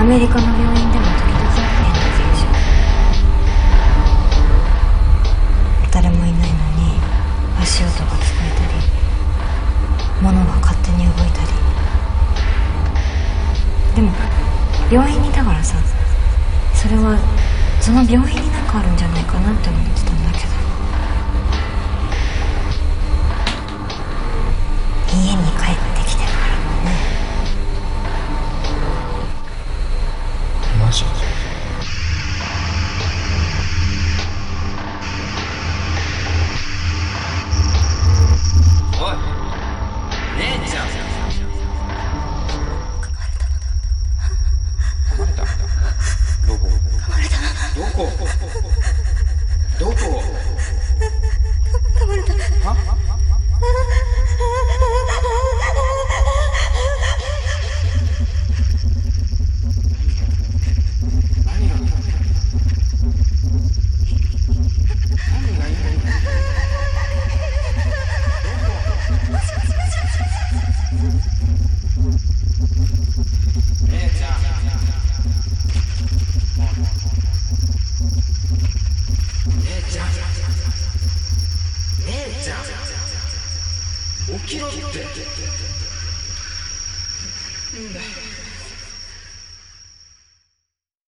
メリカの病院でも時々ある変な現象。誰もいないのに足音が聞こえたり、物が勝手に動いたり。でも病院にいたからさ、それはその病院になんかあるんじゃないかなって思ってたんだけど、家に帰ってきてからもね。 マジ？ おい、姉ちゃん。噛まれた。どこ？ 噛まれた。 どこ？どこ？ 噛まれた。 は？何がいいの？姉ちゃん。姉ちゃん。姉ちゃん。起きろって。